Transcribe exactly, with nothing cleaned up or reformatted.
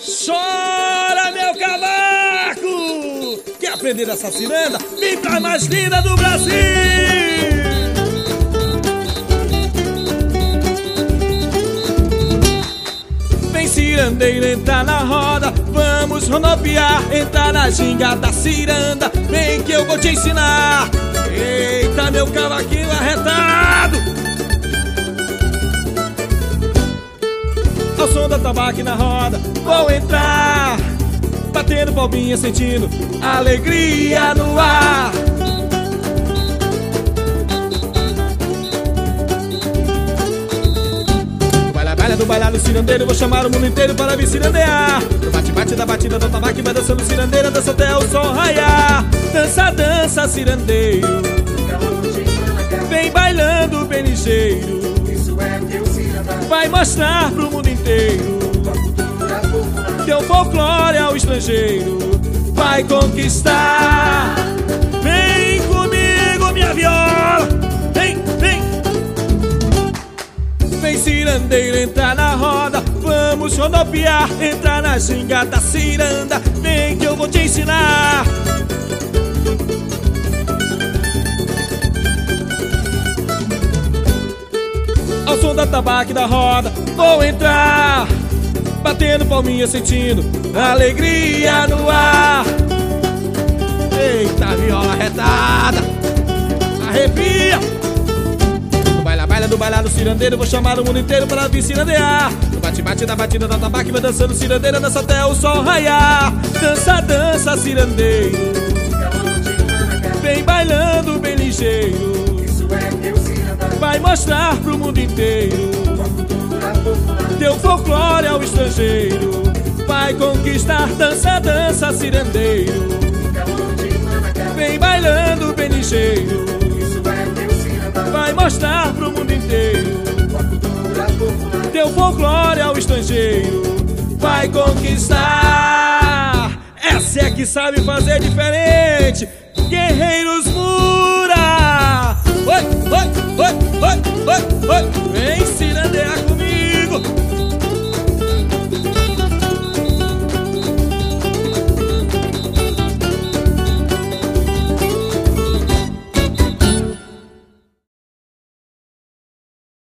Chora, meu cavaco! Quer aprender essa ciranda? Vem pra mais linda do Brasil! Vem cirandeiro, entra na roda, vamos rodopiar, entra na ginga da ciranda, vem que eu vou te ensinar. Eita, meu cavaquinho arretado! Ao som da tabaque na roda, vou entrar, batendo palminha, sentindo alegria no ar. Do baila, baila, do bailar do cirandeiro, vou chamar o mundo inteiro para vir cirandear. No bate-bate da batida da tabaque, vai dançando cirandeira, dança até o sol raiar. Dança, dança, cirandeiro, vem bailando bem ligeiro, vai mostrar pro mundo inteiro teu folclore ao estrangeiro, vai conquistar. Vem comigo, minha viola, vem, vem. Vem cirandeiro, entrar na roda, vamos rodopiar, entrar na ginga da ciranda, vem que eu vou te ensinar. Ao som da tabaque da roda, vou entrar, batendo palminha, sentindo alegria no ar. Eita, viola retada, arrepia. Do baila, baila, do bailar do cirandeiro, vou chamar o mundo inteiro para vir cirandear. No bate-bate da batida da tabaque, vai dançando cirandeira, dança até o sol raiar. Dança, dança, cirandeiro, vem bailando bem ligeiro, vai mostrar pro mundo inteiro teu folclore ao estrangeiro, vai conquistar. Dança, dança, cirandeiro, vem bailando bem ligeiro, vai mostrar pro mundo inteiro teu folclore ao estrangeiro, vai conquistar. Essa é que sabe fazer diferente, Guerreiros Mura. Oi, oi, oi, oi, oi, oi. Vem cirandear comigo.